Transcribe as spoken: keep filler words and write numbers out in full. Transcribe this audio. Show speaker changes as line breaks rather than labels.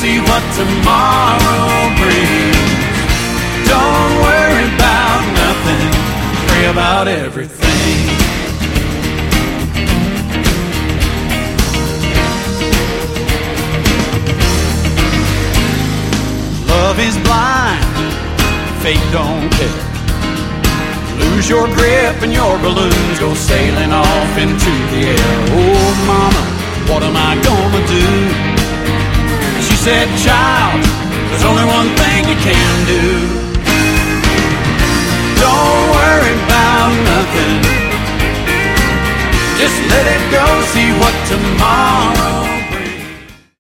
see what tomorrow brings. Don't worry about nothing, pray about everything. Love is blind, fate don't care. Lose your grip and your balloons go sailing off into the air. Oh mama, what am I gonna do? She said, child, there's only one thing you